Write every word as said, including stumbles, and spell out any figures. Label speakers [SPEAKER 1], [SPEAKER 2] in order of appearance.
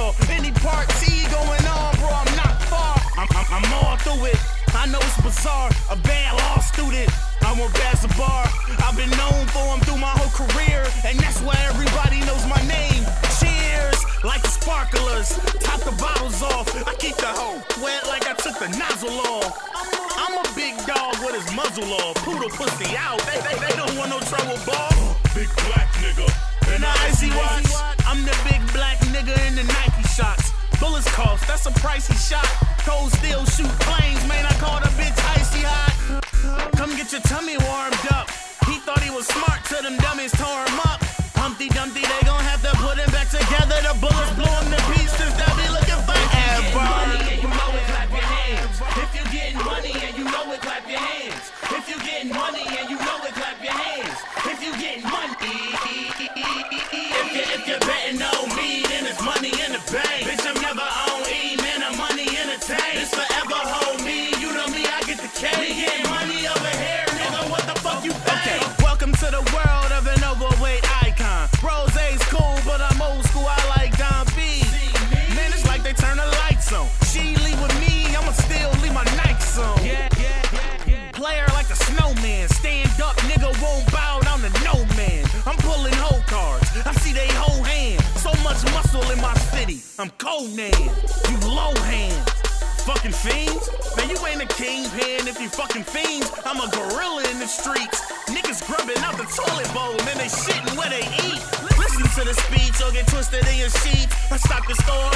[SPEAKER 1] or any party going on, bro, I'm not far. I'm, I'm, I'm all through it. I know it's bizarre, a bad law student. I won't pass the bar. I've been known for him through my whole career, and that's why everybody knows my name. Cheers, like the sparklers. Top the bottles off. I keep the hoe wet like I took the nozzle off. I'm a big dog with his muzzle off. Poodle pussy out. They, they, they don't want no trouble, boss.
[SPEAKER 2] Big black nigga
[SPEAKER 1] in the icy watch. I'm the big black nigga in the Nike shots. Bullets cost, that's a pricey shot. Cold steel shoot flames, man, I call the bitch icy hot. Come get your tummy warmed up. He thought he was smart till them dummies tore him up. Humpty Dumpty, they gon' have to put him back together. The bullets blow him to pieces, that be looking for ever.
[SPEAKER 3] If you know it, clap your hands. If you getting money and you know it, clap your hands. If you getting money and you know it, clap your hands. If you getting money, if you if you betting on me, then it's money in the bank. Bitch, I'm never on E, man, I'm money in the tank. It's forever hold me, you know me, I get the cake. We getting money over here, nigga, what the fuck you think?
[SPEAKER 1] Okay, welcome to the world of an overweight icon. Rose's cool, but I'm old school, I like Don B. Man, it's like they turn the lights on. She leave with me, I'ma still leave my Nikes on. Yeah, yeah, yeah, yeah. Player like the snowman. Stand up, nigga won't bow down to no man. I'm pulling whole cards, I see they whole hand. So much muscle in my city, I'm Conan. You low hands, fucking fiends. Man, you ain't a kingpin if you fucking fiends. I'm a gorilla in the streets. Niggas grubbing out the toilet bowl, man, they shitting where they eat. Listen to the speech or get twisted in your sheets. I stock the store